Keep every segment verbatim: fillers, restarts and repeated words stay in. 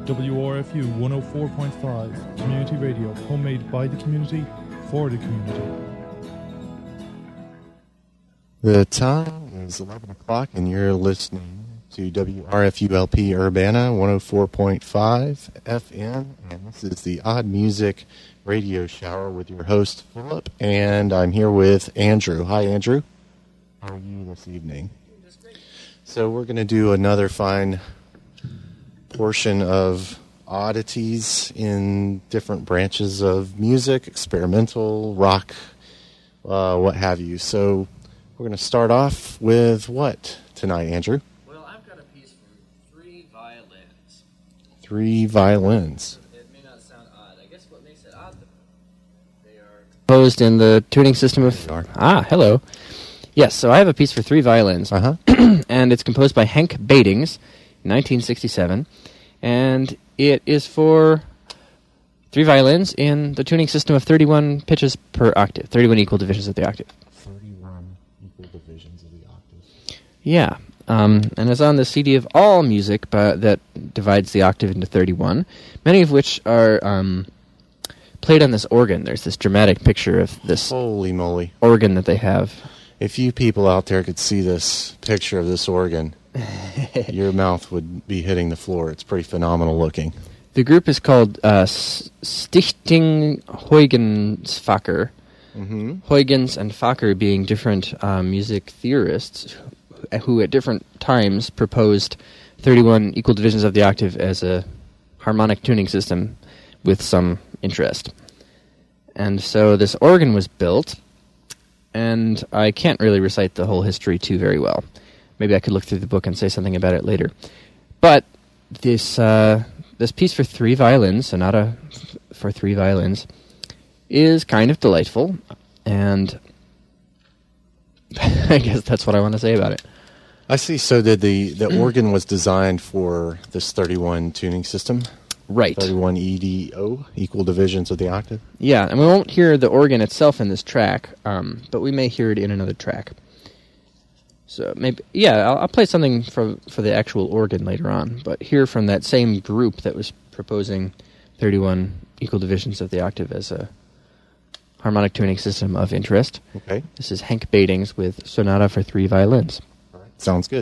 W R F U one oh four point five, Community Radio, homemade by the community, for the community. The time is eleven o'clock, and you're listening to W R F U L P Urbana one oh four point five F M, and this is the Odd Music Radio Shower with your host, Philip, and I'm here with Andrew. Hi, Andrew. How are you this evening? So we're going to do another fine portion of oddities in different branches of music, experimental, rock, uh, what have you. So we're going to start off with what tonight, Andrew? Well, I've got a piece for three violins. Three violins. It may not sound odd. I guess what makes it odd, though, they are composed in the tuning system of... Ah, hello. Yes, so I have a piece for three violins. Uh-huh. And it's composed by Henk Badings, nineteen sixty-seven. And it is for three violins in the tuning system of thirty-one pitches per octave, thirty-one equal divisions of the octave. thirty-one equal divisions of the octave. Yeah, um, and it's on the C D of all music but that divides the octave into thirty-one, many of which are um, played on this organ. There's this dramatic picture of this Holy moly. organ that they have. If you people out there could see this picture of this organ, your mouth would be hitting the floor. It's pretty phenomenal looking. The group is called uh, Stichting Huygens-Facker. Mm-hmm. Huygens and Facker being different uh, music theorists who, who at different times proposed thirty-one equal divisions of the octave as a harmonic tuning system with some interest. And so this organ was built, and I can't really recite the whole history too very well. Maybe I could look through the book and say something about it later. But this uh, this piece for three violins, sonata f- for three violins, is kind of delightful, and I guess that's what I want to say about it. I see. So did the, the organ was designed for this thirty-one tuning system? Right. thirty-one E D O, equal divisions of the octave? Yeah, and we won't hear the organ itself in this track, um, but we may hear it in another track. So maybe, yeah, I'll, I'll play something for for the actual organ later on, but here from that same group that was proposing thirty-one equal divisions of the octave as a harmonic tuning system of interest. Okay. This is Henk Badings with Sonata for Three Violins. All right. Sounds good.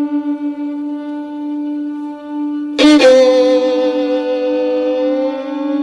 Thank you.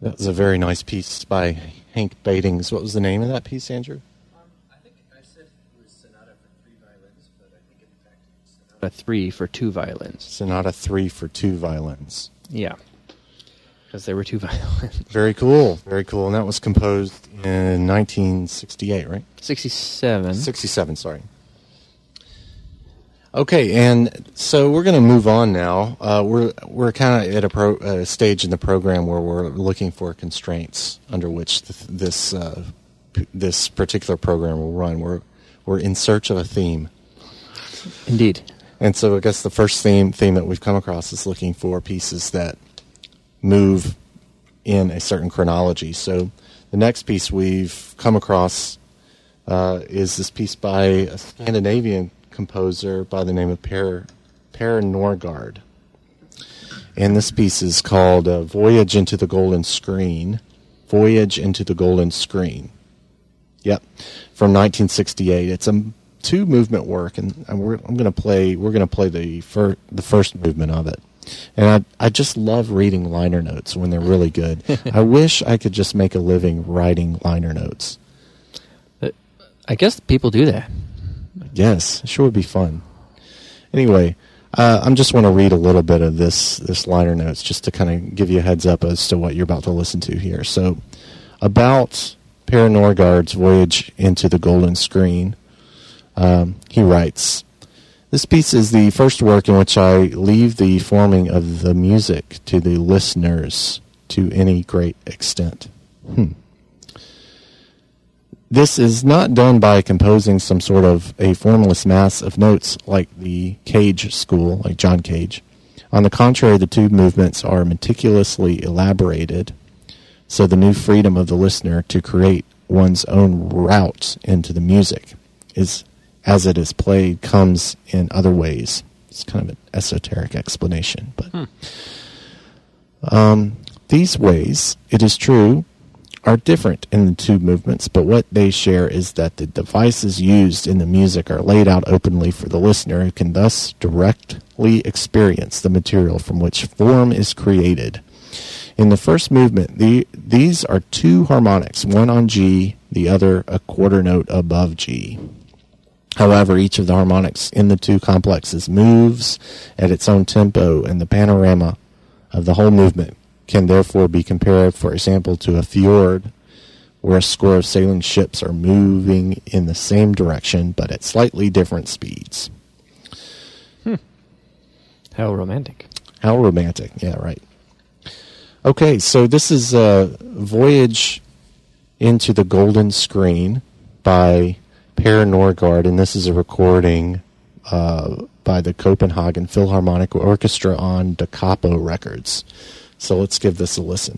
That was a very nice piece by Hank Batings. What was the name of that piece, Andrew? Um, I think I said it was Sonata for three violins, but I think in fact it's Sonata three for two violins. Sonata three for two violins. Yeah, because there were two violins. Very cool, very cool. And that was composed in nineteen sixty-eight, right? sixty-seven. sixty-seven, sorry. Okay, and so we're going to move on now. Uh, we're we're kind of at a pro, uh, stage in the program where we're looking for constraints under which th- this uh, p- this particular program will run. We're we're in search of a theme. Indeed. And so I guess the first theme theme that we've come across is looking for pieces that move in a certain chronology. So the next piece we've come across uh, is this piece by a Scandinavian composer by the name of Per, per Norgard. And this piece is called uh, Voyage into the Golden Screen. Voyage into the Golden Screen. Yep, from nineteen sixty-eight. It's a two movement work, and we're, I'm going to play. We're going to play the fir- the first movement of it. And I I just love reading liner notes when they're really good. I wish I could just make a living writing liner notes. I guess people do that. Yes, it sure would be fun. Anyway, uh, I'm just want to read a little bit of this this liner notes just to kind of give you a heads up as to what you're about to listen to here. So, about Per Norgard's Voyage into the Golden Screen, um, he writes, "This piece is the first work in which I leave the forming of the music to the listeners to any great extent." Hmm. This is not done by composing some sort of a formless mass of notes like the Cage school, like John Cage. On the contrary, the two movements are meticulously elaborated, so the new freedom of the listener to create one's own route into the music is, as it is played, comes in other ways. It's kind of an esoteric explanation, but hmm. um, these ways, it is true, are different in the two movements, but what they share is that the devices used in the music are laid out openly for the listener, who can thus directly experience the material from which form is created. In the first movement, the, these are two harmonics, one on G, the other a quarter note above G. However, each of the harmonics in the two complexes moves at its own tempo, and the panorama of the whole movement can therefore be compared, for example, to a fjord where a score of sailing ships are moving in the same direction but at slightly different speeds. Hmm. How romantic. How romantic. Yeah, right. Okay, so this is a Voyage into the Golden Screen by Per Norgard, and this is a recording uh, by the Copenhagen Philharmonic Orchestra on Da Capo Records. So let's give this a listen.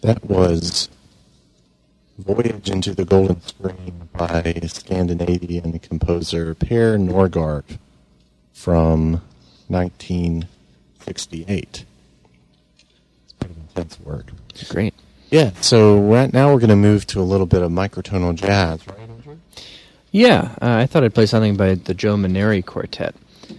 That was Voyage into the Golden Screen by Scandinavian composer Per Norgard from nineteen sixty-eight. It's pretty intense work. Great. Yeah, so right now we're going to move to a little bit of microtonal jazz, right, Andrew? Yeah, uh, I thought I'd play something by the Joe Maneri Quartet.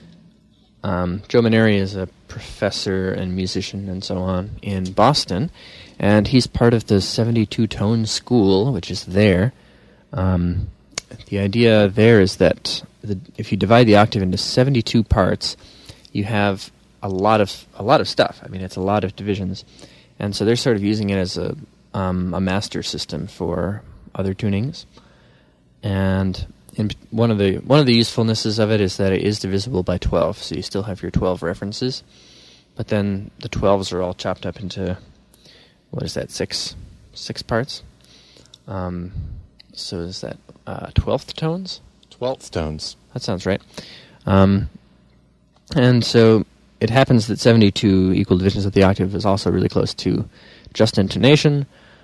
Um, Joe Maneri is a professor and musician and so on in Boston, and he's part of the seventy-two tone school, which is there. Um, the idea there is that the, if you divide the octave into seventy-two parts, you have a lot of a lot of stuff. I mean, it's a lot of divisions, and so they're sort of using it as a um, a master system for other tunings. And in one of the one of the usefulnesses of it is that it is divisible by twelve, so you still have your twelve references, but then the twelves are all chopped up into, what is that, six six parts? Um, so is that uh, twelfth tones? Twelfth tones. That sounds right. Um, and so it happens that seventy-two equal divisions of the octave is also really close to just intonation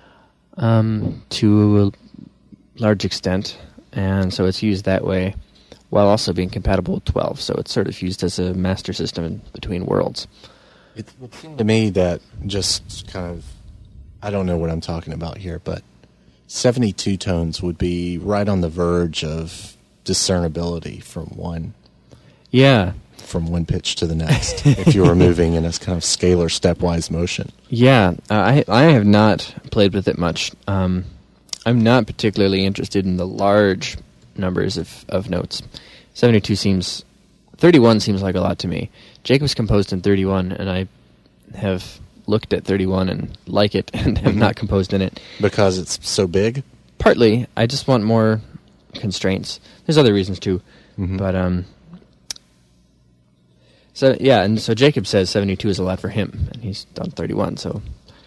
um, to a large extent, and so it's used that way while also being compatible with twelve. So it's sort of used as a master system in between worlds. It would seem to me that just kind of, I don't know what I'm talking about here, but seventy-two tones would be right on the verge of discernibility from one Yeah. from one pitch to the next if you were moving in a kind of scalar stepwise motion. Yeah, uh, I I have not played with it much. Um, I'm not particularly interested in the large numbers of, of notes. seventy-two seems... thirty-one seems like a lot to me. Jacob's composed in thirty-one, and I have looked at thirty-one and like it and have not composed in it. Because it's so big? Partly, I just want more constraints. There's other reasons too, Mm-hmm. but um. So yeah, and so Jacob says seventy-two is a lot for him, and he's done thirty-one. So,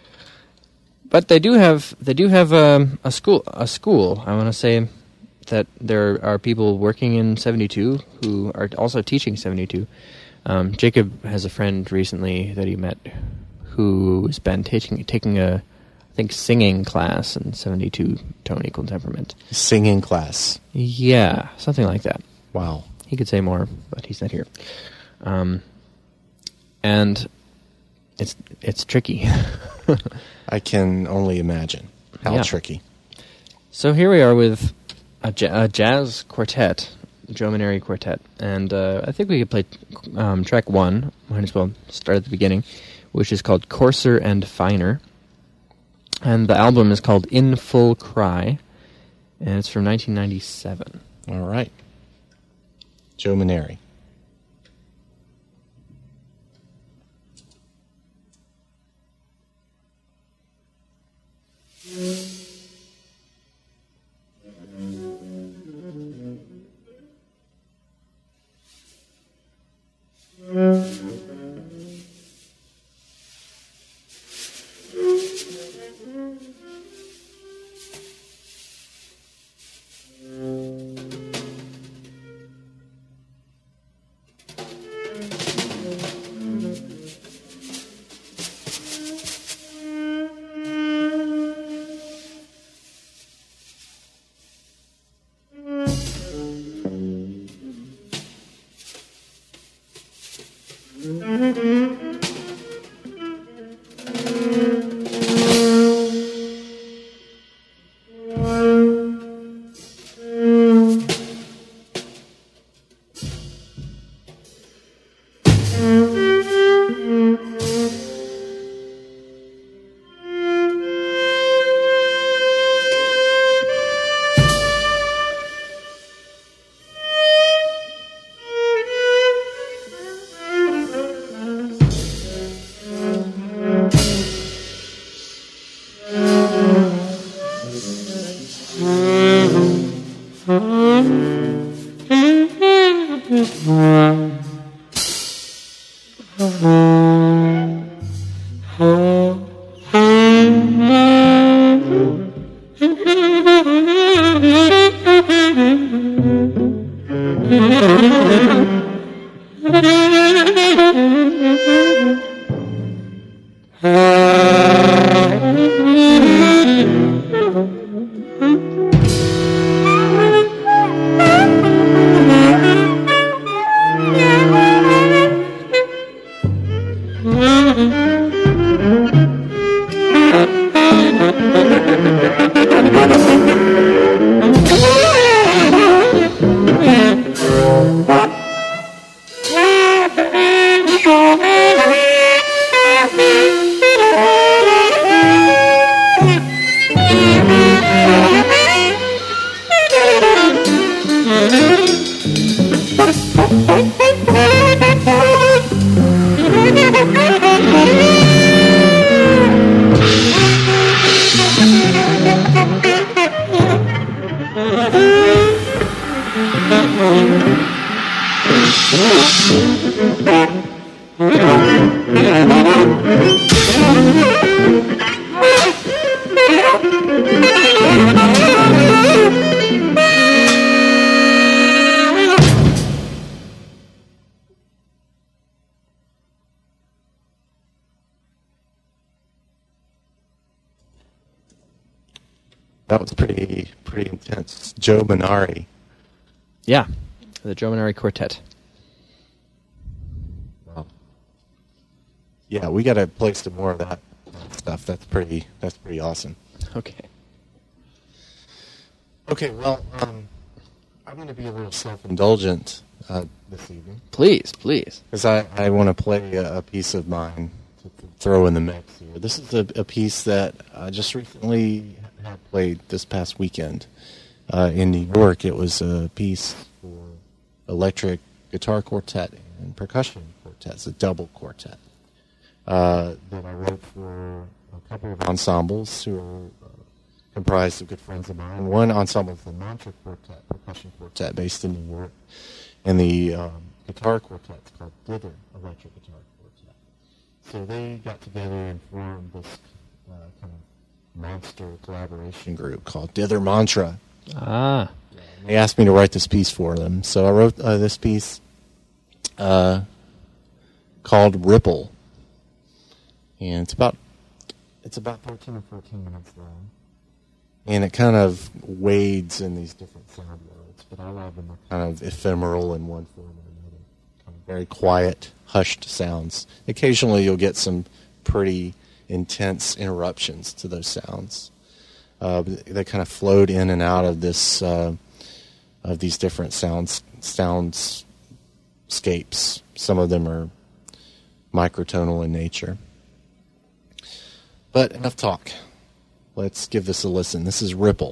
but they do have they do have um, a school a school. I want to say that there are people working in seventy-two who are also teaching seventy-two. Um, Jacob has a friend recently that he met who's been taking taking a I think singing class in seventy-two tone equal temperament. Singing class. Yeah, something like that. Wow. He could say more, but he's not here. Um, and it's it's tricky. I can only imagine how Yeah. tricky. So here we are with a, ja- a jazz quartet, Joe Maneri Quartet, and uh, I think we could play um, track one. Might as well start at the beginning, which is called Coarser and Finer, and the album is called In Full Cry, and it's from nineteen ninety-seven. All right. Joe Maneri. Ah That was pretty pretty intense. Joe Minari. Yeah, the Joe Minari Quartet. Wow. Yeah, we got to play some more of that stuff. That's pretty. That's pretty awesome. Okay. Okay. Well, um, I'm going to be a little self-indulgent uh, this evening. Please, please. Because I, I want to play a, a piece of mine to, to throw in the mix here. This is a, a piece that I just recently had played this past weekend uh, in New York. It was a piece for electric guitar quartet and percussion quartet. It's a double quartet uh, that I wrote for a couple of ensembles who are uh, comprised of good friends of mine. One ensemble is the Mantra Quartet, percussion quartet based in New York. And the um, guitar quartet is called Dither Electric Guitar Quartet. So they got together and formed this uh, kind of monster collaboration group called Dither Mantra. Ah. Yeah, and they asked me to write this piece for them. So I wrote uh, this piece uh, called Ripple. And it's about it's about thirteen or fourteen minutes long. And it kind of wades in these different sound worlds, but all of them are kind of ephemeral in one form or another. Kind of very quiet, hushed sounds. Occasionally you'll get some pretty intense interruptions to those sounds. Uh, they kind of float in and out of this, uh, of these different sounds, soundscapes. Some of them are microtonal in nature. But enough talk. Let's give this a listen. This is Ripple.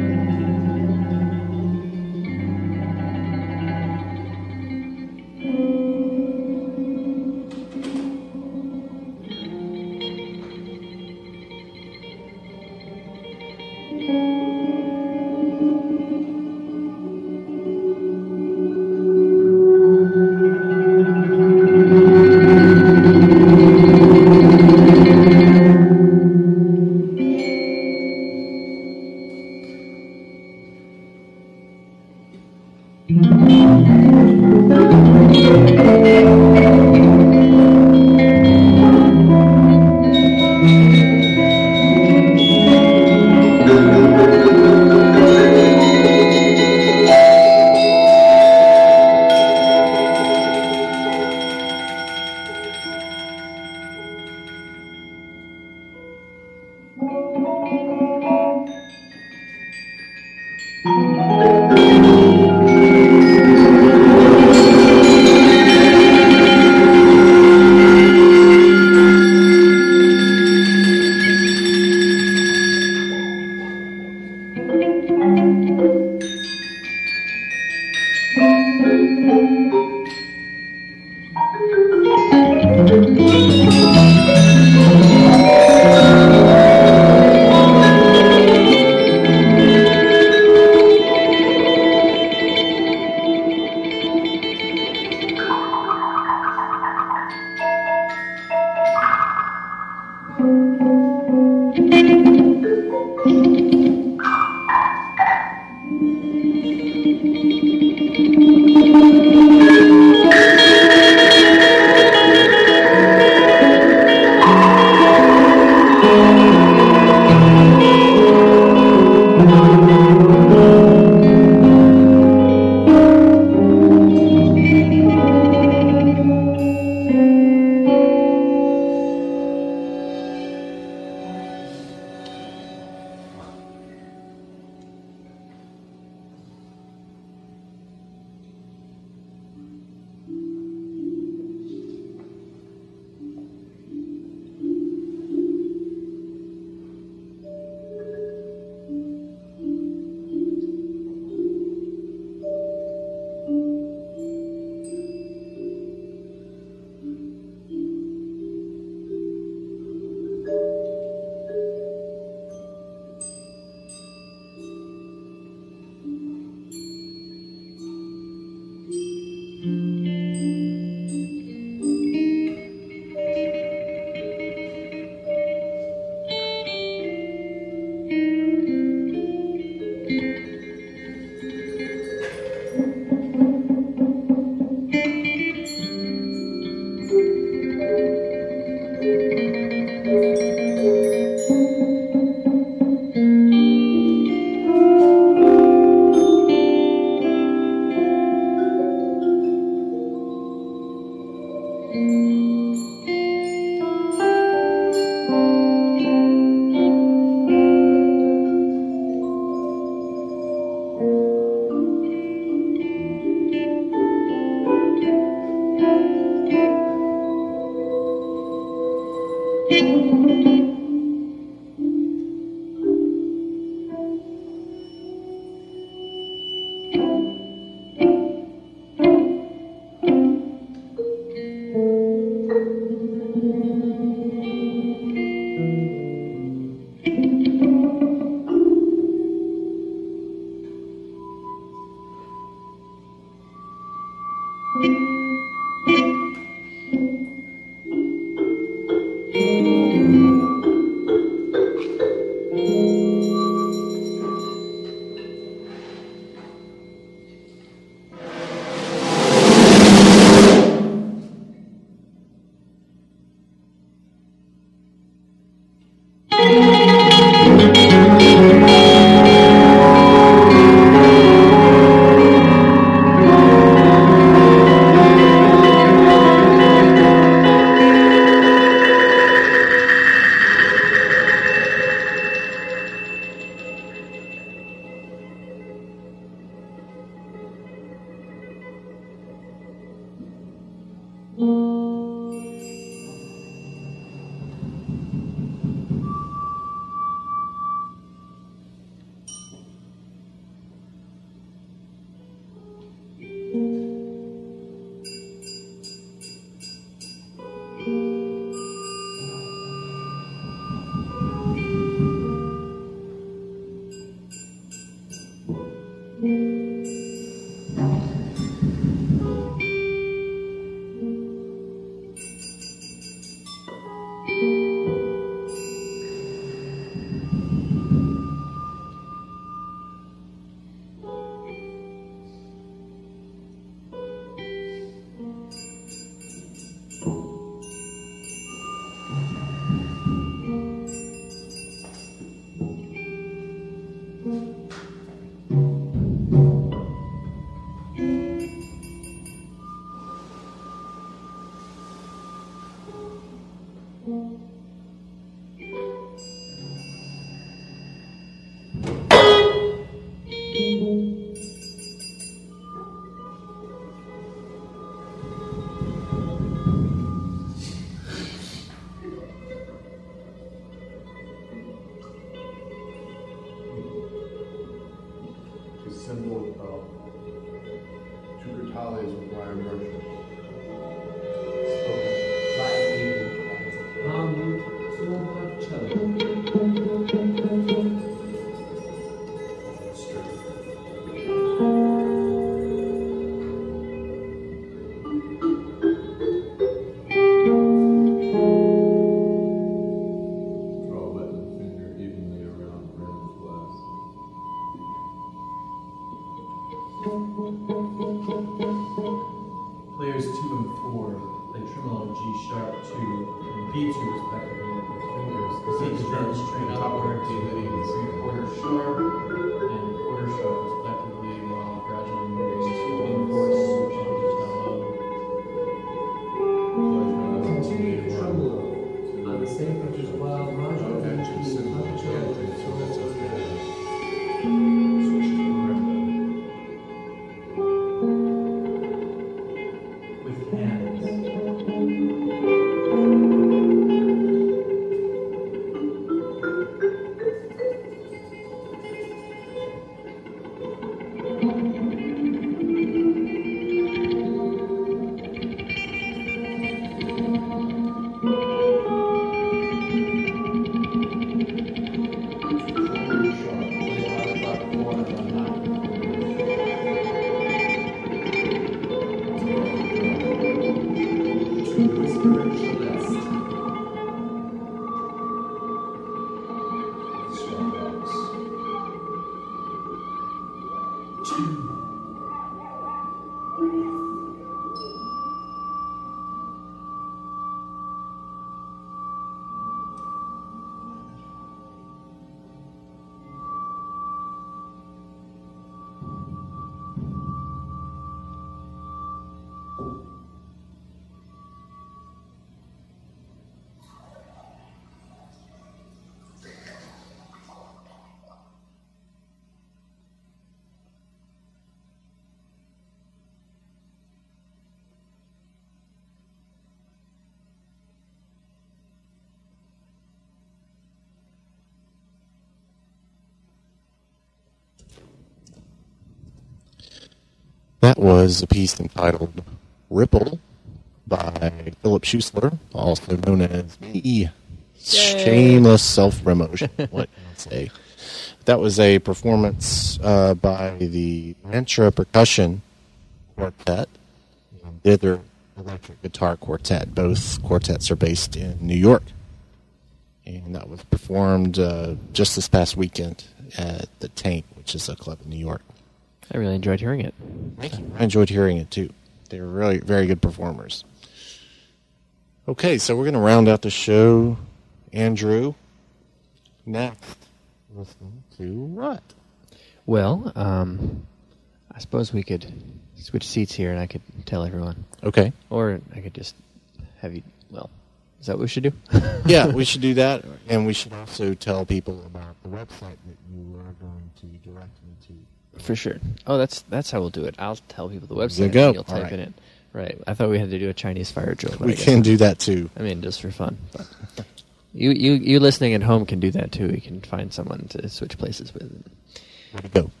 That was a piece entitled Ripple by Philip Schuessler, also known as me. Shameless self-promotion. What can I say? That was a performance uh, by the Mantra Percussion Quartet and Dither Electric Guitar Quartet. Both quartets are based in New York. And that was performed uh, just this past weekend at the Tank, which is a club in New York. I really enjoyed hearing it. Thank you. I enjoyed hearing it, too. They were really very good performers. Okay, so we're going to round out the show. Andrew, next, listening to what? Well, um, I suppose we could switch seats here and I could tell everyone. Okay. Or I could just have you, well, is that what we should do? Yeah, we should do that. And we should also tell people about the website that you are going to direct me to. For sure. Oh, that's that's how we'll do it. I'll tell people the website. There you go. And you'll type right. it in. Right. I thought we had to do a Chinese fire joke. But We I guess can do that, too. I mean, just for fun. But you, you, you listening at home can do that, too. You can find someone to switch places with. Where to go?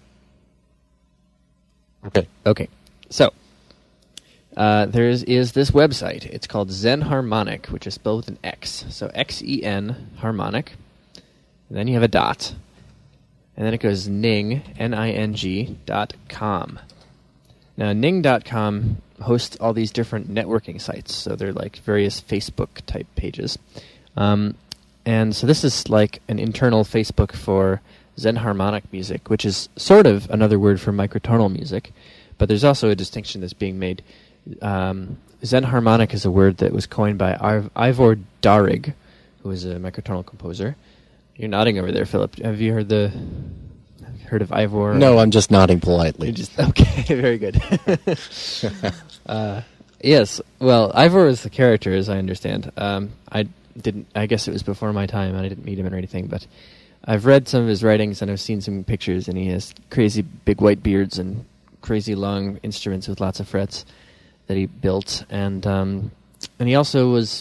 Okay. Okay. So, uh, there is, is this website. It's called Zen Harmonic, which is spelled with an X. So, X E N, Harmonic. And then you have a dot. And then it goes Ning, N I N G, dot com. Now, Ning dot com hosts all these different networking sites. So they're like various Facebook-type pages. Um, and so this is like an internal Facebook for Zen Harmonic music, which is sort of another word for microtonal music. But there's also a distinction that's being made. Um, Zen Harmonic is a word that was coined by Iv- Ivor Darig, who is a microtonal composer. You're nodding over there, Philip. Have you heard the heard of Ivor? No, I'm just nodding politely. You just okay, very good. uh, yes, well, Ivor is the character, as I understand. Um, I didn't. I guess it was before my time, and I didn't meet him or anything. But I've read some of his writings, and I've seen some pictures, and he has crazy big white beards and crazy long instruments with lots of frets that he built, and um, and he also was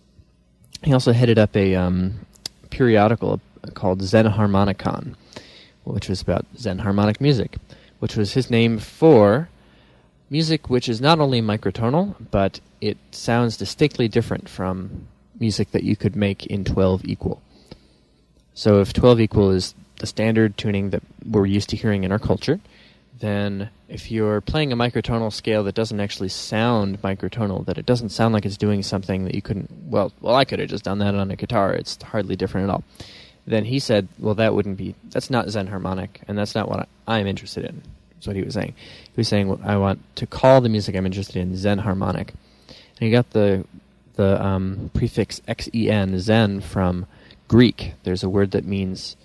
he also headed up a um, periodical called Zen Harmonicon, which was about Zen harmonic music, which was his name for music which is not only microtonal, but it sounds distinctly different from music that you could make in twelve equal. So if twelve equal is the standard tuning that we're used to hearing in our culture, then if you're playing a microtonal scale that doesn't actually sound microtonal, that it doesn't sound like it's doing something that you couldn't, well, well, I could have just done that on a guitar, it's hardly different at all. Then he said, well, that wouldn't be, that's not Zen harmonic, and that's not what I, I'm interested in, is what he was saying. He was saying, well, I want to call the music I'm interested in Zen harmonic. And he got the the um, prefix X E N, Zen, from Greek. There's a word that means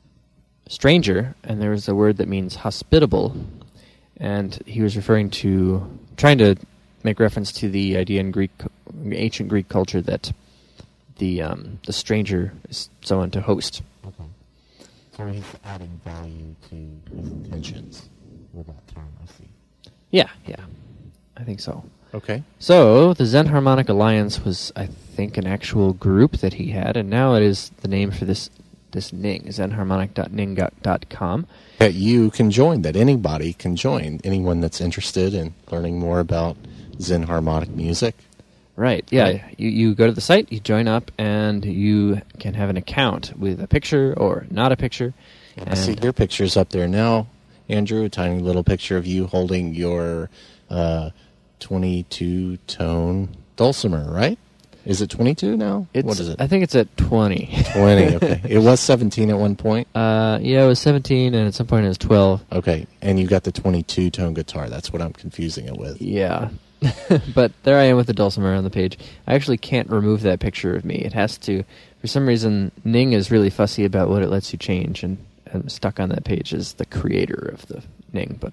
stranger, and there's a word that means hospitable. And he was referring to, trying to make reference to the idea in Greek, ancient Greek culture that the um, the stranger is someone to host. Okay. So he's adding value to his intentions with that term, I see. Yeah, yeah. I think so. Okay. So, the Zen Harmonic Alliance was, I think, an actual group that he had, and now it is the name for this this Ning, zen harmonic dot ning dot com. That you can join, that anybody can join, anyone that's interested in learning more about Zen harmonic music. Right, yeah. Right. You, you go to the site, you join up, and you can have an account with a picture or not a picture. I see your pictures up there now, Andrew, a tiny little picture of you holding your uh, twenty-two tone dulcimer, right? Is it twenty-two now? It's, what is it? I think it's at twenty. twenty, okay. It was seventeen at one point? Uh, yeah, it was seventeen, and at some point it was twelve. Okay, and you got the twenty-two tone guitar. That's what I'm confusing it with. Yeah. But there I am with the dulcimer on the page. I actually can't remove that picture of me. It has to, for some reason, Ning is really fussy about what it lets you change, and I'm stuck on that page as the creator of the Ning. But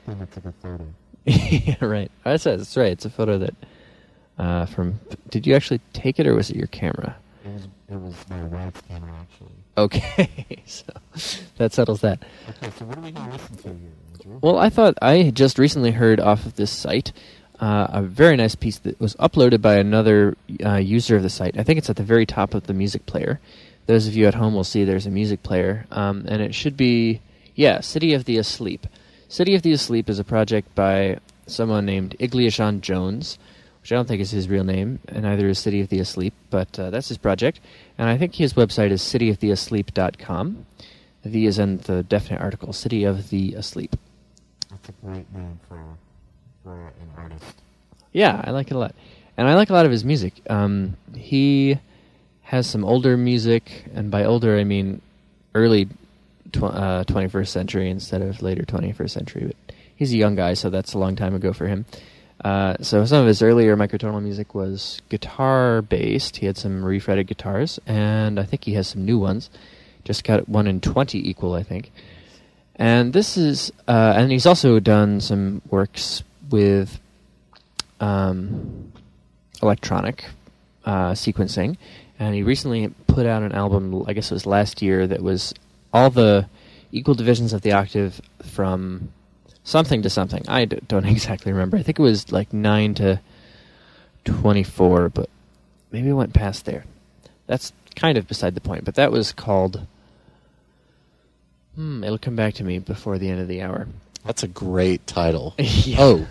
yeah, right. That's, that's right. It's a photo that, uh, from, did you actually take it, or was it your camera? It was, it was my wife's camera, actually. Okay, so that settles that. Okay, so what are we going to listen to here, Andrew? Well, I thought I had just recently heard off of this site uh, a very nice piece that was uploaded by another uh, user of the site. I think it's at the very top of the music player. Those of you at home will see there's a music player, um, and it should be, yeah, City of the Asleep. City of the Asleep is a project by someone named Igliashan Jones, which I don't think is his real name, and neither is City of the Asleep, but uh, that's his project. And I think his website is city of the asleep dot com. The V is in the definite article, City of the Asleep. That's a great name for, for an artist. Yeah, I like it a lot. And I like a lot of his music. Um, he has some older music, and by older I mean early tw- uh, twenty-first century instead of later twenty-first century. But he's a young guy, so that's a long time ago for him. Uh, so some of his earlier microtonal music was guitar-based. He had some refretted guitars, and I think he has some new ones. Just got one in twenty equal, I think. And this is, uh, and he's also done some works with um, electronic uh, sequencing. And he recently put out an album, I guess it was last year, that was all the equal divisions of the octave from something to something. I d- don't exactly remember. I think it was like nine to twenty-four, but maybe it went past there. That's kind of beside the point. But that was called... Hmm, it'll come back to me before the end of the hour. That's a great title. Yeah. Oh.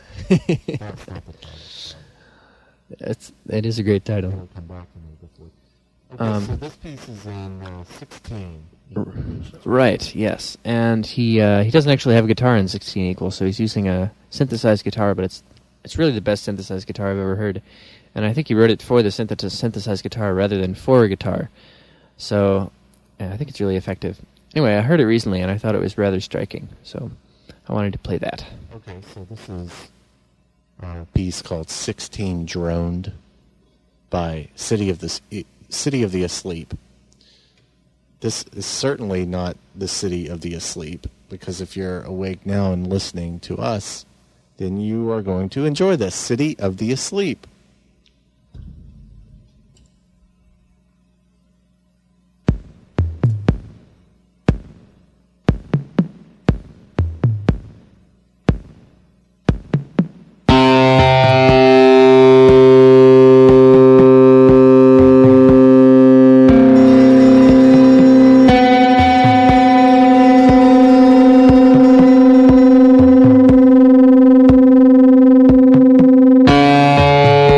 It's, it is a great title. It'll come back to me before. Okay, Um, so this piece is in uh, sixteen. R- Right, yes. And he uh, he doesn't actually have a guitar in sixteen equal, so he's using a synthesized guitar, but it's it's really the best synthesized guitar I've ever heard. And I think he wrote it for the synth- synthesized guitar rather than for a guitar. So yeah, I think it's really effective. Anyway, I heard it recently, and I thought it was rather striking, so I wanted to play that. Okay, so this is a piece called sixteen Droned by City of the S- City of the Asleep. This is certainly not the City of the Asleep, because if you're awake now and listening to us, then you are going to enjoy this City of the Asleep. Thank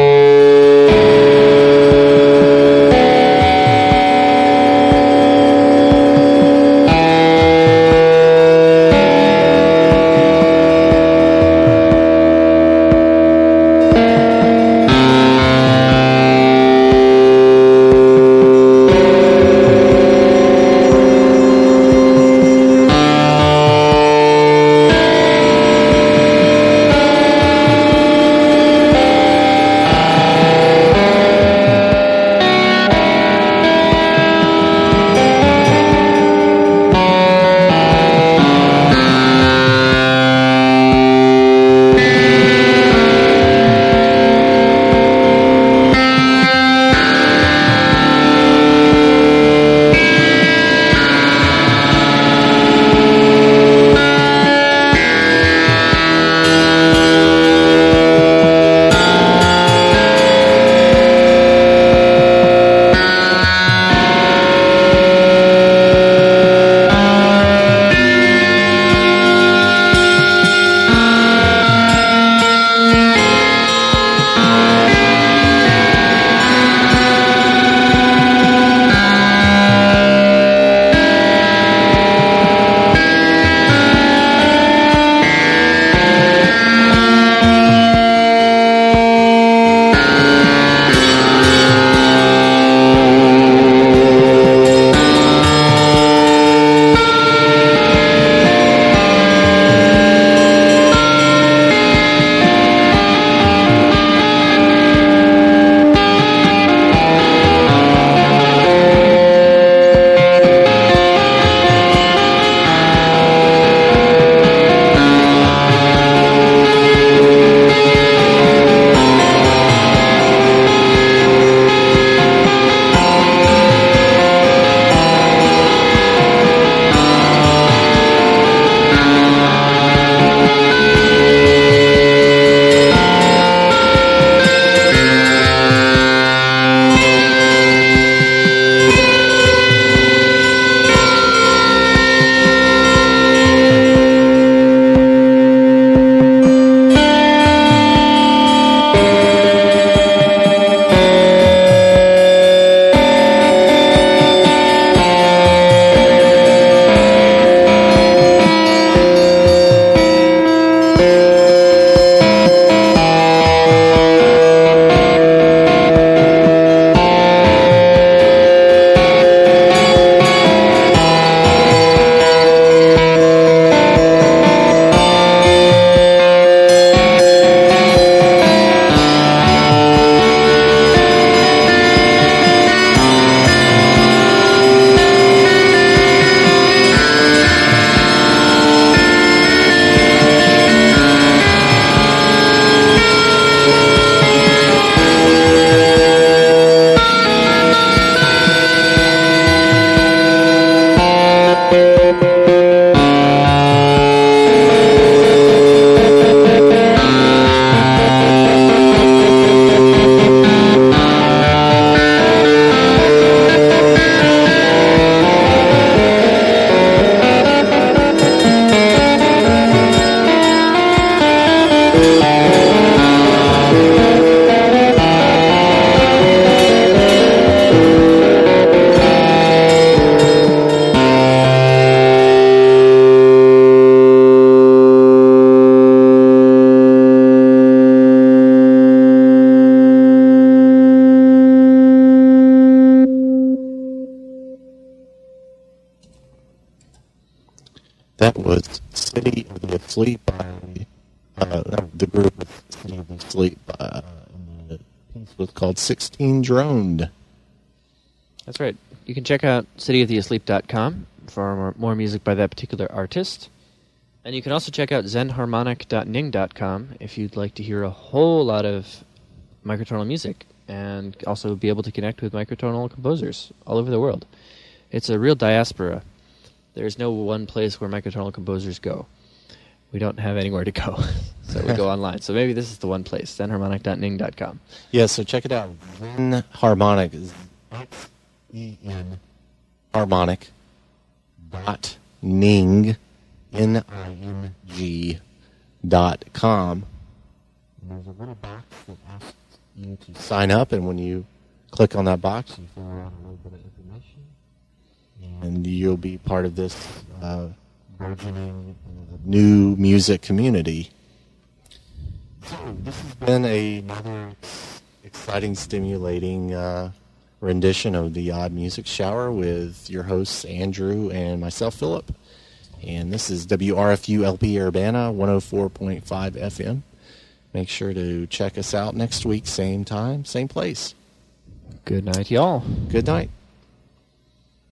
That was City of the Asleep by uh, the group was City of the Asleep. Uh, and the piece was called sixteen Droned. That's right. You can check out city of the asleep dot com for more, more music by that particular artist. And you can also check out zen harmonic dot ning dot com if you'd like to hear a whole lot of microtonal music and also be able to connect with microtonal composers all over the world. It's a real diaspora. There's no one place where microtonal composers go. We don't have anywhere to go, so we go online. So maybe this is the one place, zen harmonic dot ning dot com. Yeah, so check it out. Zen Harmonic is X E N Harmonic dot Ning, N I N G dot com. And there's a little box that asks you to sign up, and when you click on that box, you fill out a little bit of information, and you'll be part of this uh, burgeoning uh, new music community. So this has been a, another exciting, stimulating uh, rendition of the Odd Music Shower with your hosts Andrew and myself, Philip. And this is W R F U L P Urbana one oh four point five F M. Make sure to check us out next week, same time, same place. Good night, y'all. Good night.